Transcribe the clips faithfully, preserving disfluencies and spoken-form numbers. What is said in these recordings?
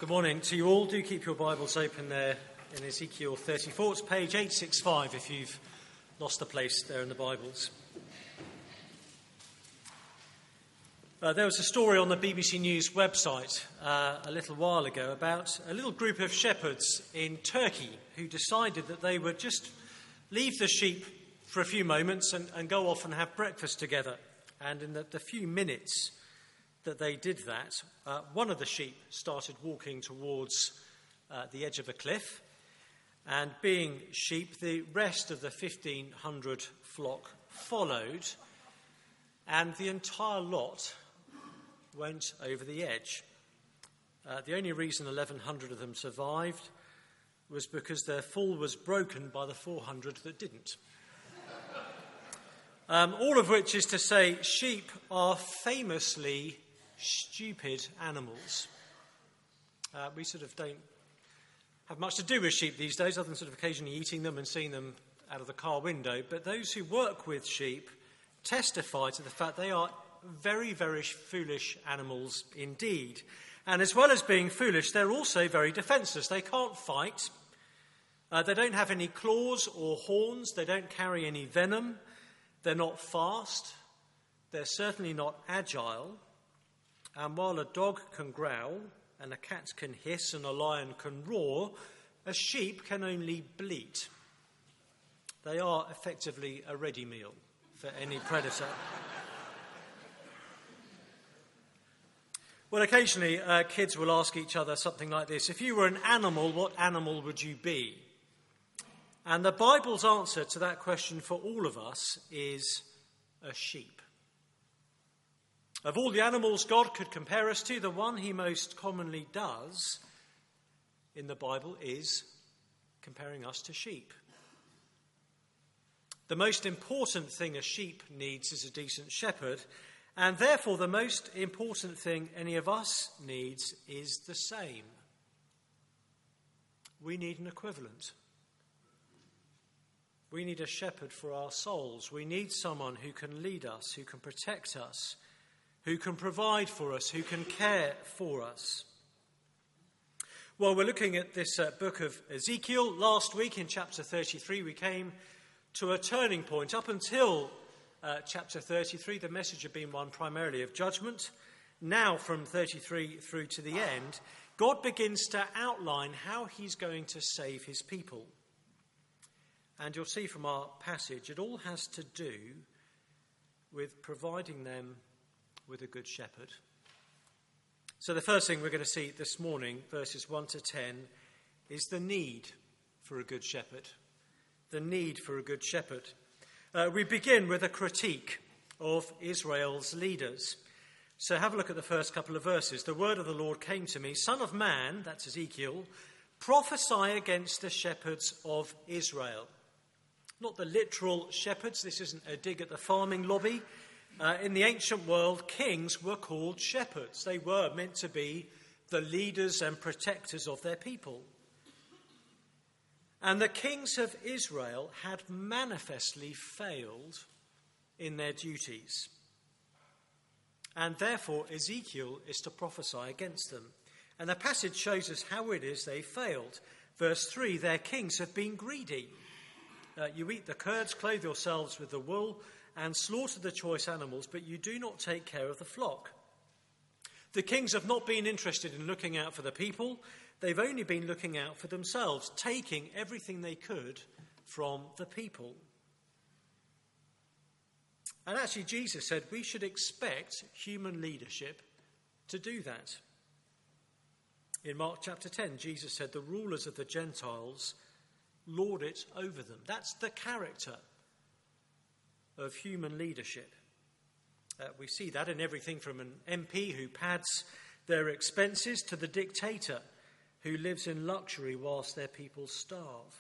Good morning to you all. Do keep your Bibles open there in Ezekiel thirty-four. It's page eight sixty-five if you've lost a place there in the Bibles. Uh, there was a story on the B B C News website uh, a little while ago about a little group of shepherds in Turkey who decided that they would just leave the sheep for a few moments and, and go off and have breakfast together. And in the, the few minutes that they did that, uh, one of the sheep started walking towards uh, the edge of a cliff, and being sheep, the rest of the fifteen hundred flock followed, and the entire lot went over the edge. Uh, the only reason eleven hundred of them survived was because their fall was broken by the four hundred that didn't. Um, all of which is to say, sheep are famously stupid animals. Uh, we sort of don't have much to do with sheep these days, other than sort of occasionally eating them and seeing them out of the car window. But those who work with sheep testify to the fact they are very, very foolish animals indeed. And as well as being foolish, they're also very defenceless. They can't fight. Uh, they don't have any claws or horns. They don't carry any venom. They're not fast. They're certainly not agile. And while a dog can growl, and a cat can hiss, and a lion can roar, a sheep can only bleat. They are effectively a ready meal for any predator. Well, occasionally uh, kids will ask each other something like this: if you were an animal, what animal would you be? And the Bible's answer to that question for all of us is a sheep. Of all the animals God could compare us to, the one he most commonly does in the Bible is comparing us to sheep. The most important thing a sheep needs is a decent shepherd, and therefore the most important thing any of us needs is the same. We need an equivalent. We need a shepherd for our souls. We need someone who can lead us, who can protect us, who can provide for us, who can care for us. Well, we're looking at this uh, book of Ezekiel. Last week in chapter thirty-three, we came to a turning point. Up until uh, chapter thirty-three, the message had been one primarily of judgment. Now, from thirty-three through to the end, God begins to outline how he's going to save his people. And you'll see from our passage, it all has to do with providing them with a good shepherd. So the first thing we're going to see this morning, verses one to ten, is the need for a good shepherd. The need for a good shepherd. Uh, we begin with a critique of Israel's leaders. So have a look at the first couple of verses. The word of the Lord came to me, Son of man, that's Ezekiel, prophesy against the shepherds of Israel. Not the literal shepherds. This isn't a dig at the farming lobby. Uh, in the ancient world, kings were called shepherds. They were meant to be the leaders and protectors of their people. And the kings of Israel had manifestly failed in their duties. And therefore, Ezekiel is to prophesy against them. And the passage shows us how it is they failed. Verse three, their kings have been greedy. Uh, you eat the curds, clothe yourselves with the wool, and slaughter the choice animals, but you do not take care of the flock. The kings have not been interested in looking out for the people. They've only been looking out for themselves, taking everything they could from the people. And actually, Jesus said we should expect human leadership to do that. In Mark chapter ten, Jesus said the rulers of the Gentiles lord it over them. That's the character of human leadership. Uh, we see that in everything from an M P who pads their expenses to the dictator who lives in luxury whilst their people starve.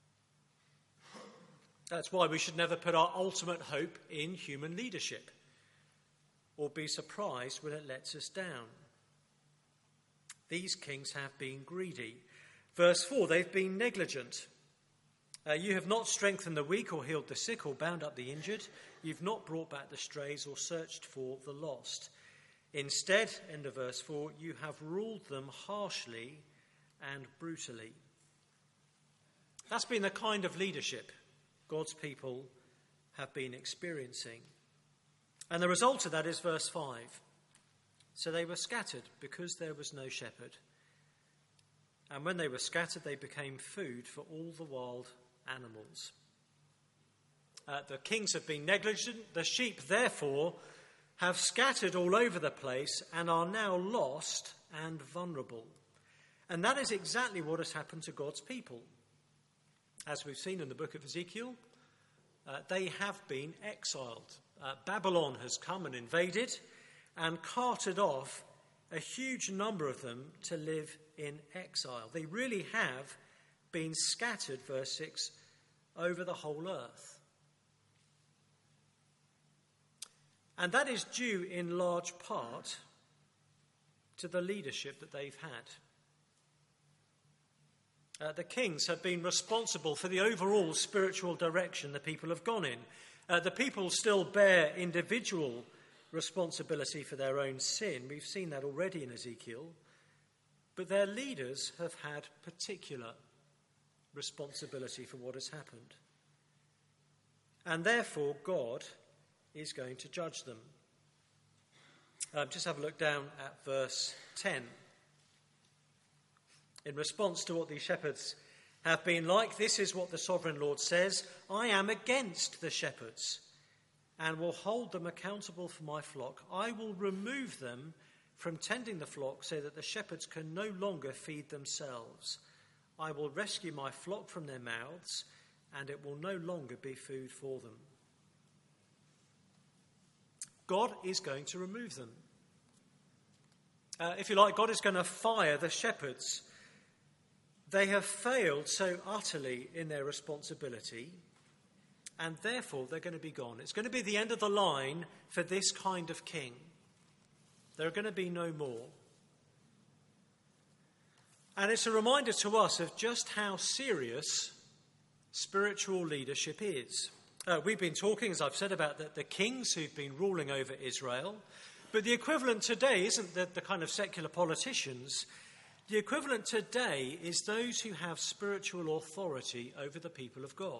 That's why we should never put our ultimate hope in human leadership or be surprised when it lets us down. These kings have been greedy. Verse four, they've been negligent. Uh, you have not strengthened the weak or healed the sick or bound up the injured. You've not brought back the strays or searched for the lost. Instead, end of verse four, you have ruled them harshly and brutally. That's been the kind of leadership God's people have been experiencing. And the result of that is verse five. So they were scattered because there was no shepherd. And when they were scattered, they became food for all the wild animals. Uh, the kings have been negligent. The sheep, therefore, have scattered all over the place and are now lost and vulnerable. And that is exactly what has happened to God's people. As we've seen in the book of Ezekiel, uh, they have been exiled. Uh, Babylon has come and invaded and carted off a huge number of them to live in exile. They really have been scattered, verse six, over the whole earth. And that is due in large part to the leadership that they've had. Uh, the kings have been responsible for the overall spiritual direction the people have gone in. Uh, the people still bear individual responsibility for their own sin. We've seen that already in Ezekiel. But their leaders have had particular responsibility for what has happened. And therefore, God is going to judge them. Um, just have a look down at verse ten. In response to what these shepherds have been like, this is what the sovereign Lord says: I am against the shepherds and will hold them accountable for my flock. I will remove them from tending the flock so that the shepherds can no longer feed themselves. I will rescue my flock from their mouths, and it will no longer be food for them. God is going to remove them. Uh, if you like, God is going to fire the shepherds. They have failed so utterly in their responsibility, and therefore they're going to be gone. It's going to be the end of the line for this kind of king. There are going to be no more. And it's a reminder to us of just how serious spiritual leadership is. Uh, we've been talking, as I've said, about the, the kings who've been ruling over Israel. But the equivalent today isn't the, the kind of secular politicians. The equivalent today is those who have spiritual authority over the people of God.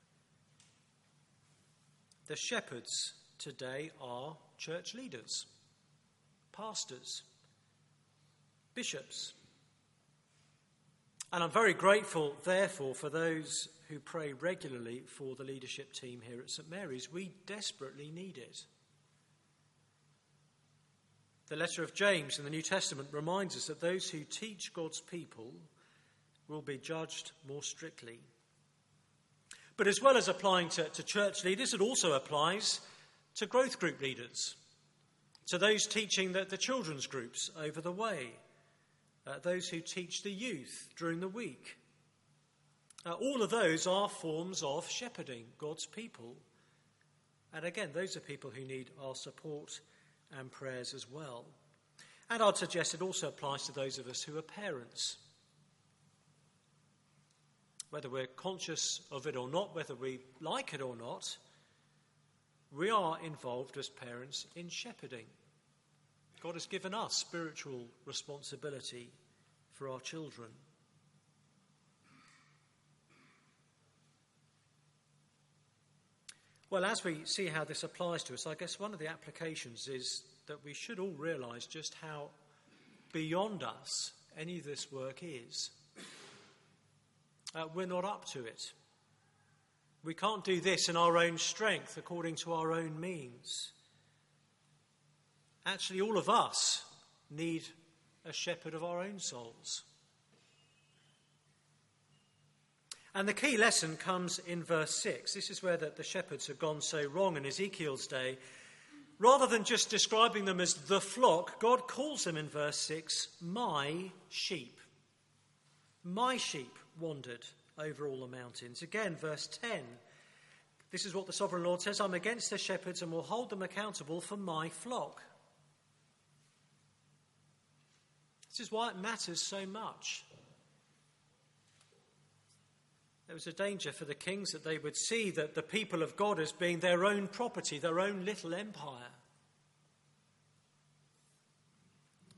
The shepherds today are church leaders, pastors, bishops. And I'm very grateful, therefore, for those who pray regularly for the leadership team here at St Mary's. We desperately need it. The letter of James in the New Testament reminds us that those who teach God's people will be judged more strictly. But as well as applying to, to church leaders, it also applies to growth group leaders, to those teaching the, the children's groups over the way, uh, those who teach the youth during the week. Uh, all of those are forms of shepherding God's people. And again, those are people who need our support and prayers as well. And I'd suggest it also applies to those of us who are parents. Whether we're conscious of it or not, whether we like it or not, we are involved as parents in shepherding. God has given us spiritual responsibility for our children. Well, as we see how this applies to us, I guess one of the applications is that we should all realise just how beyond us any of this work is. Uh, we're not up to it. We can't do this in our own strength, according to our own means. Actually, all of us need a shepherd of our own souls. And the key lesson comes in verse six. This is where the, the shepherds have gone so wrong in Ezekiel's day. Rather than just describing them as the flock, God calls them in verse six, my sheep. My sheep wandered over all the mountains. Again, verse ten. This is what the sovereign Lord says: I'm against the shepherds and will hold them accountable for my flock. This is why it matters so much. There was a danger for the kings that they would see that the people of God as being their own property, their own little empire.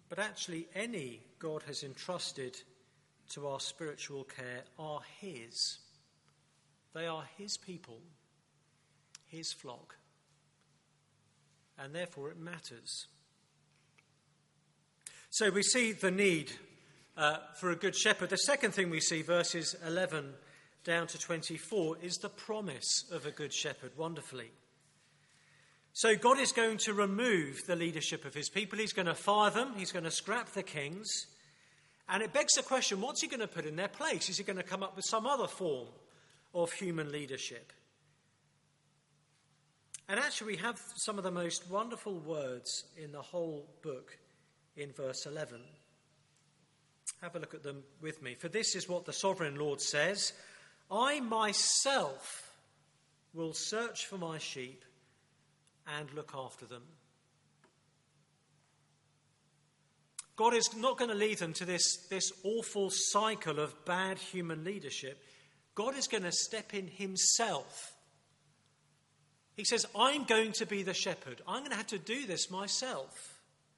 but actually any God has entrusted to our spiritual care are his. They are his people, his flock, and therefore it matters. So we see the need uh, for a good shepherd. The second thing we see, verses eleven down to twenty-four, is the promise of a good shepherd, wonderfully. So God is going to remove the leadership of his people. He's going to fire them. He's going to scrap the kings. And it begs the question, what's he going to put in their place? Is he going to come up with some other form of human leadership? And actually we have some of the most wonderful words in the whole book in verse eleven. Have a look at them with me. For this is what the sovereign Lord says: I myself will search for my sheep and look after them. God is not going to lead them to this, this awful cycle of bad human leadership. God is going to step in himself. He says, I'm going to be the shepherd. I'm going to have to do this myself.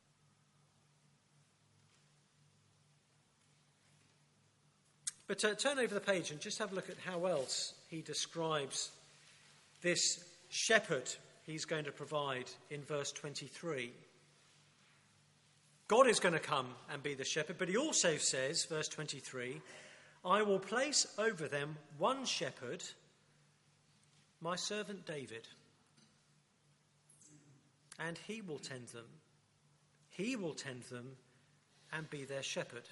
But uh, turn over the page and just have a look at how else he describes this shepherd he's going to provide in verse twenty-three. God is going to come and be the shepherd, but he also says, verse twenty-three, I will place over them one shepherd, my servant David, and he will tend them. He will tend them and be their shepherd.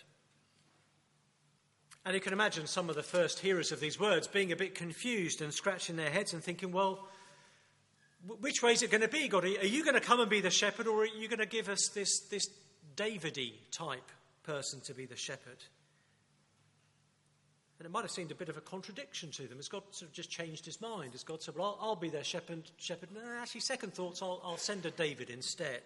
And you can imagine some of the first hearers of these words being a bit confused and scratching their heads and thinking, well, which way is it going to be, God? Are you going to come and be the shepherd, or are you going to give us this, this David-y type person to be the shepherd? And it might have seemed a bit of a contradiction to them. Has God sort of just changed his mind? Has God said, well, I'll, I'll be their shepherd. shepherd. No, actually, second thoughts, I'll, I'll send a David instead.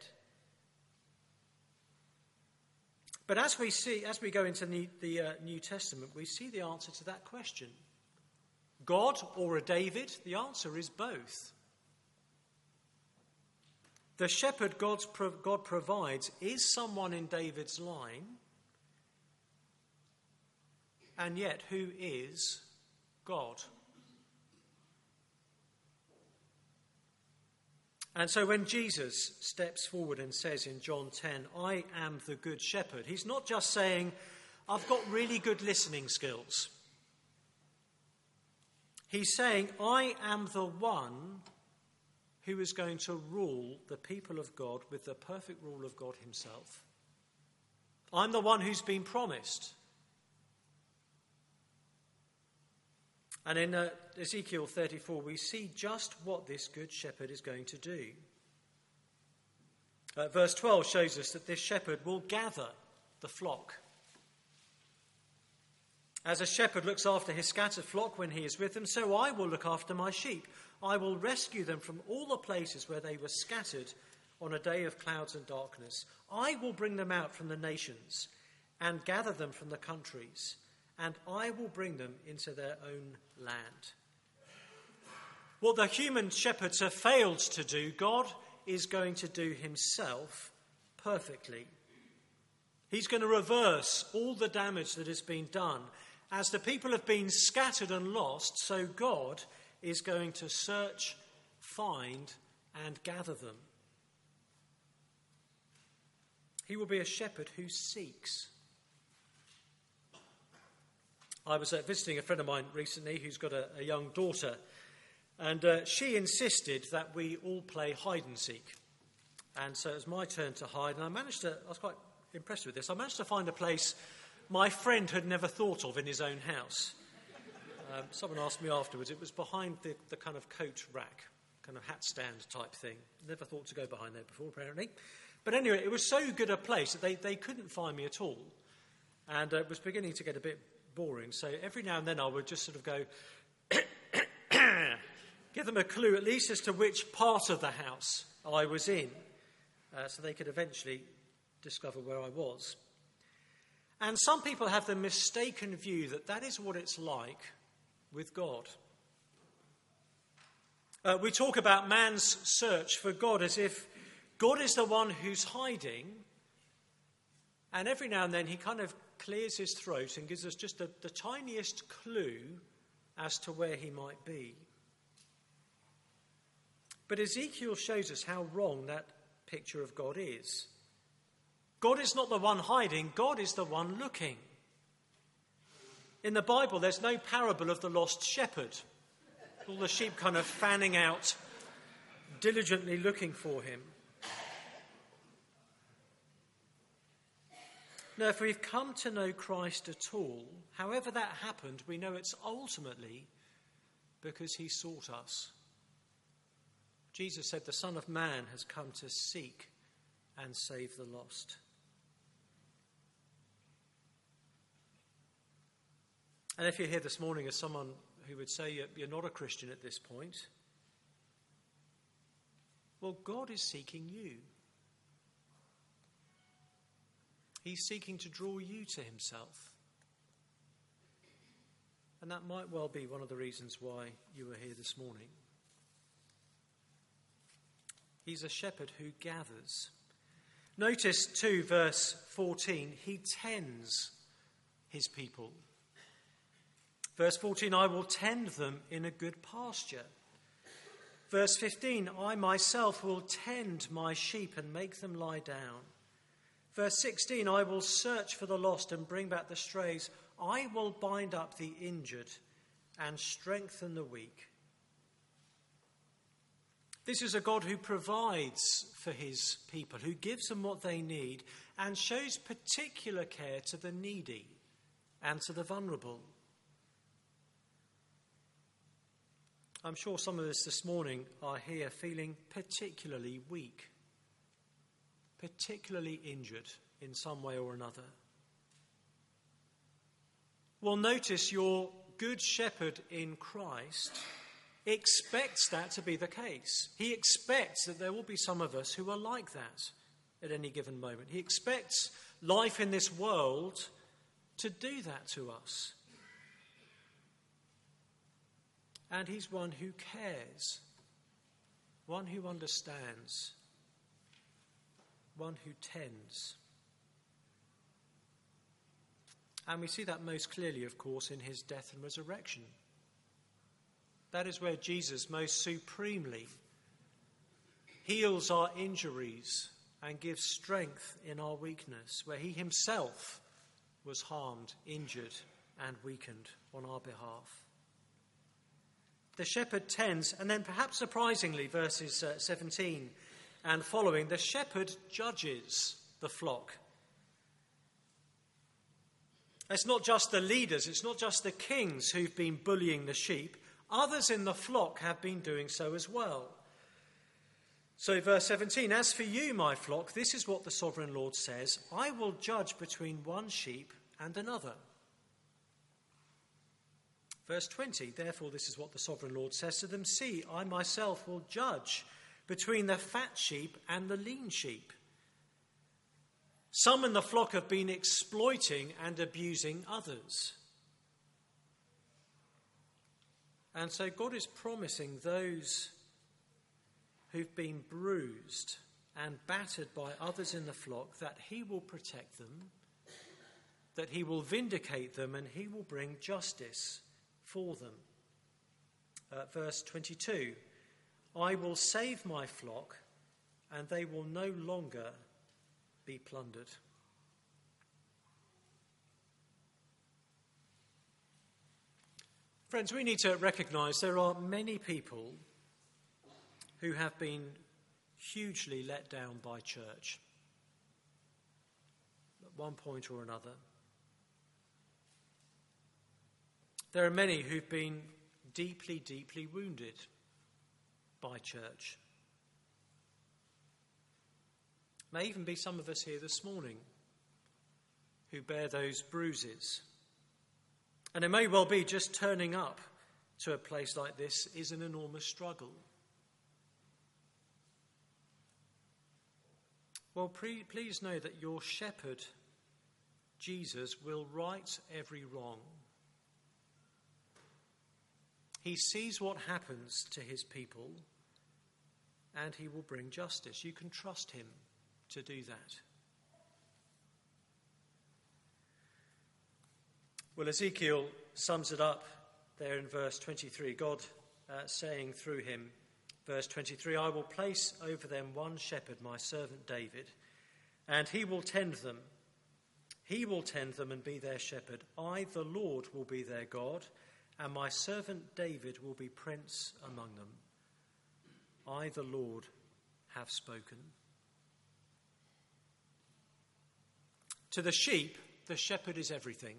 But as we see, as we go into the, the uh, New Testament, we see the answer to that question. God or a David? The answer is both. The shepherd God's, God provides is someone in David's line, and yet who is God. And so when Jesus steps forward and says in John ten, I am the good shepherd, he's not just saying, I've got really good listening skills. He's saying, I am the one who is going to rule the people of God with the perfect rule of God himself. I'm the one who's been promised. And in uh, Ezekiel thirty-four, we see just what this good shepherd is going to do. Uh, verse twelve shows us that this shepherd will gather the flock. As a shepherd looks after his scattered flock when he is with them, so I will look after my sheep. I will rescue them from all the places where they were scattered on a day of clouds and darkness. I will bring them out from the nations and gather them from the countries, and I will bring them into their own land. What the human shepherds have failed to do, God is going to do himself perfectly. He's going to reverse all the damage that has been done. As the people have been scattered and lost, so God is going to search, find, and gather them. He will be a shepherd who seeks. I was uh, visiting a friend of mine recently who's got a, a young daughter, and uh, she insisted that we all play hide and seek. And so it was my turn to hide, and I managed to, I was quite impressed with this, I managed to find a place my friend had never thought of in his own house. Um, someone asked me afterwards, it was behind the, the kind of coat rack, kind of hat stand type thing. Never thought to go behind there before, apparently. But anyway, it was so good a place that they, they couldn't find me at all. And uh, it was beginning to get a bit boring. So every now and then I would just sort of go, give them a clue at least as to which part of the house I was in, uh, so they could eventually discover where I was. And some people have the mistaken view that that is what it's like with God. Uh, we talk about man's search for God as if God is the one who's hiding And every now and then he kind of clears his throat and gives us just the, the tiniest clue as to where he might be. But Ezekiel shows us how wrong that picture of God is. God is not the one hiding, God is the one looking. In the Bible, there's no parable of the lost shepherd. All the sheep kind of fanning out, diligently looking for him. Now, if we've come to know Christ at all, however that happened, we know it's ultimately because he sought us. Jesus said the Son of Man has come to seek and save the lost. And if you're here this morning as someone who would say you're not a Christian at this point, well, God is seeking you. He's seeking to draw you to himself. And that might well be one of the reasons why you are here this morning. He's a shepherd who gathers. Notice too, verse fourteen, he tends his people. Verse fourteen, I will tend them in a good pasture. Verse fifteen, I myself will tend my sheep and make them lie down. Verse sixteen, I will search for the lost and bring back the strays. I will bind up the injured and strengthen the weak. This is a God who provides for his people, who gives them what they need and shows particular care to the needy and to the vulnerable. I'm sure some of us this morning are here feeling particularly weak, particularly injured in some way or another. Well, notice your good shepherd in Christ expects that to be the case. He expects that there will be some of us who are like that at any given moment. He expects life in this world to do that to us. And he's one who cares, one who understands, one who tends. And we see that most clearly, of course, in his death and resurrection. That is where Jesus most supremely heals our injuries and gives strength in our weakness, where he himself was harmed, injured, and weakened on our behalf. The shepherd tends, and then perhaps surprisingly, verses uh, seventeen and following, the shepherd judges the flock. It's not just the leaders, it's not just the kings who've been bullying the sheep. Others in the flock have been doing so as well. So verse seventeen, as for you, my flock, this is what the sovereign Lord says, I will judge between one sheep and another. Verse twenty, therefore this is what the sovereign Lord says to them, see, I myself will judge between the fat sheep and the lean sheep. Some in the flock have been exploiting and abusing others. And so God is promising those who've been bruised and battered by others in the flock that he will protect them, that he will vindicate them, and he will bring justice for them. Uh, verse twenty-two, I will save my flock, and they will no longer be plundered. Friends, we need to recognise there are many people who have been hugely let down by church at one point or another. There are many who've been deeply, deeply wounded by church. May even be some of us here this morning who bear those bruises. And it may well be just turning up to a place like this is an enormous struggle. Well, pre- please know that your shepherd, Jesus, will right every wrong. He sees what happens to his people, and he will bring justice. You can trust him to do that. Well, Ezekiel sums it up there in verse twenty-three. God uh, saying through him, verse twenty-three, I will place over them one shepherd, my servant David, and he will tend them. He will tend them and be their shepherd. I, the Lord, will be their God, and my servant David will be prince among them. I, the Lord, have spoken. To the sheep, the shepherd is everything.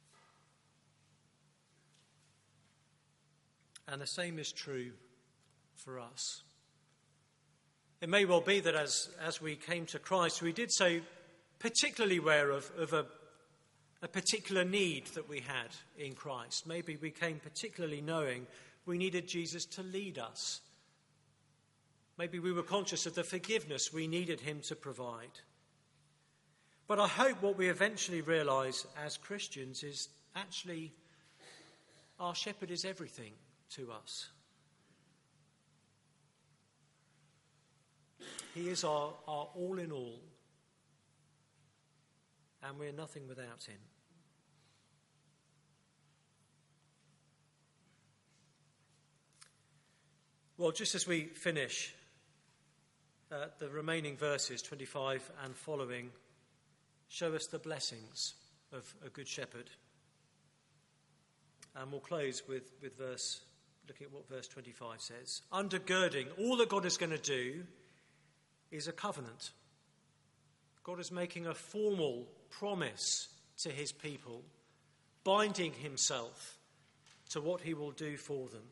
And the same is true for us. It may well be that as, as we came to Christ, we did so particularly aware of, of a, a particular need that we had in Christ. Maybe we came particularly knowing we needed Jesus to lead us. Maybe we were conscious of the forgiveness we needed him to provide. But I hope what we eventually realise as Christians is actually our shepherd is everything to us. He is our, our all in all, and we're nothing without him. Well, just as we finish, uh, the remaining verses, twenty-five and following, show us the blessings of a good shepherd. And we'll close with, with verse, looking at what verse twenty-five says. Undergirding all that God is going to do is a covenant. God is making a formal promise to his people, binding himself to what he will do for them.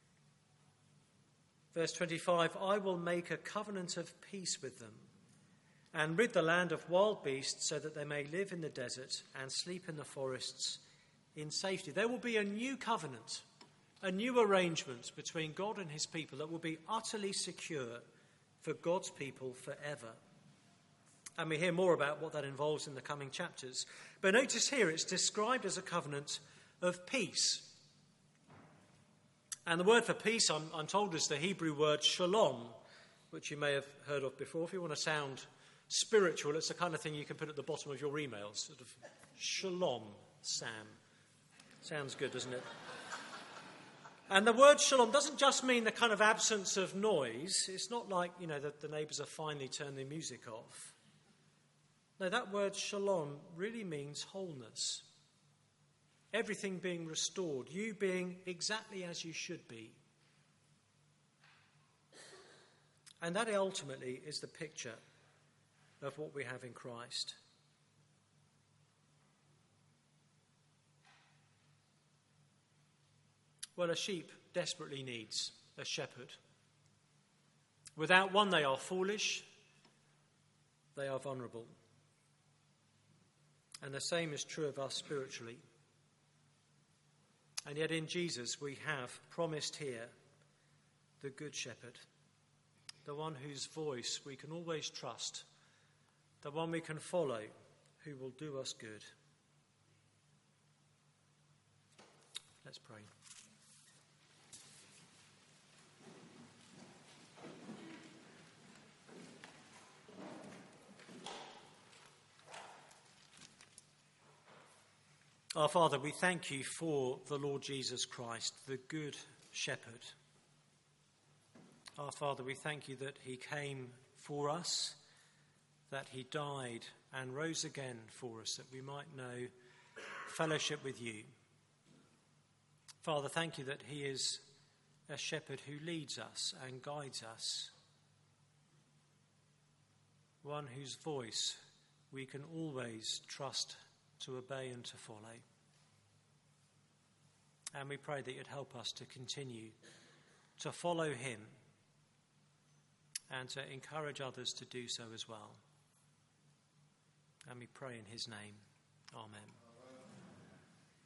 Verse twenty-five, I will make a covenant of peace with them and rid the land of wild beasts so that they may live in the desert and sleep in the forests in safety. There will be a new covenant, a new arrangement between God and his people that will be utterly secure for God's people forever. And we hear more about what that involves in the coming chapters. But notice here it's described as a covenant of peace. And the word for peace, I'm, I'm told, is the Hebrew word shalom, which you may have heard of before. If you want to sound spiritual, it's the kind of thing you can put at the bottom of your emails. Sort of shalom, Sam. Sounds good, doesn't it? And the word shalom doesn't just mean the kind of absence of noise. It's not like, you know, that the neighbours have finally turned their music off. No, that word shalom really means wholeness. Everything being restored, you being exactly as you should be. And that ultimately is the picture of what we have in Christ. Well, a sheep desperately needs a shepherd. Without one, they are foolish, they are vulnerable. And the same is true of us spiritually. And yet in Jesus we have promised here the Good Shepherd, the one whose voice we can always trust, the one we can follow, who will do us good. Let's pray. Our Father, we thank you for the Lord Jesus Christ, the Good Shepherd. Our Father, we thank you that he came for us, that he died and rose again for us, that we might know fellowship with you. Father, thank you that he is a shepherd who leads us and guides us, one whose voice we can always trust to obey and to follow. And we pray that you'd help us to continue to follow him and to encourage others to do so as well. And we pray in his name. Amen.